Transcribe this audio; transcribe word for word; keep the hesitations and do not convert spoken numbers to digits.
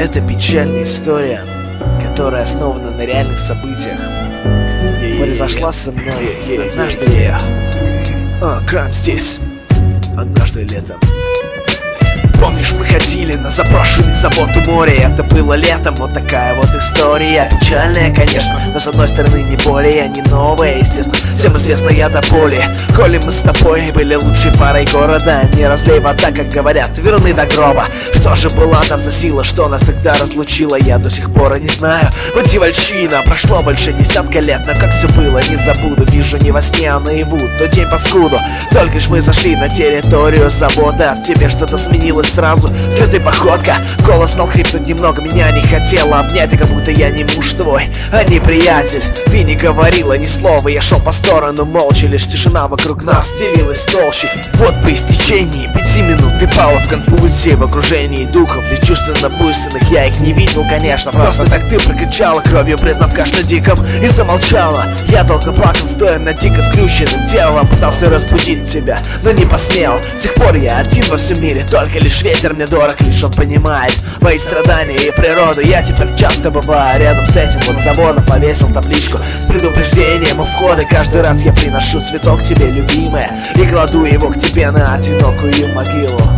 Это печальная история, которая основана на реальных событиях. Произошла со мной однажды. А, Крайм здесь. Однажды летом. Помнишь, мы ходили на заброшенный завод у моря. Это было летом, вот такая вот история. Печальная, конечно, но с одной стороны не более, не новая, естественно. Всем известная до боли. Коли мы с тобой были лучшей парой города, не разлей вода, как говорят, верны до гроба. Что же была там за сила, что нас тогда разлучила, я до сих пор и не знаю. Вот девальчина, прошло больше десятка лет, но как все было, не забуду. Вижу не во сне, а наяву, тот день паскуду. Только ж мы зашли на территорию завода, в тебе что-то сменилось сразу, следы походка. Голос стал хрипнуть немного, меня не хотела обнять, и как будто я не муж твой, а не приятель. Ты не говорила ни слова, я шел по сторону молча, лишь тишина вокруг нас делилась толще. Вот по истечении пяти минут ты пала в конфузе, в окружении духов бесчувственно буйственных. Я их не видел, конечно, просто так ты прокричала кровью, признав кашля диком, и замолчала. Я долго плакал, стоя над дико скрюченным телом, пытался разбудить тебя, но не посмел. С тех пор я один во всем мире, только лишь ветер мне дорог, лишь он понимает мои страдания и природу. Я теперь часто бываю рядом с этим вот заводом, повесил табличку с предупреждением у входа. Каждый раз я приношу цветок тебе, любимая, и кладу его к тебе на одинокую могилу.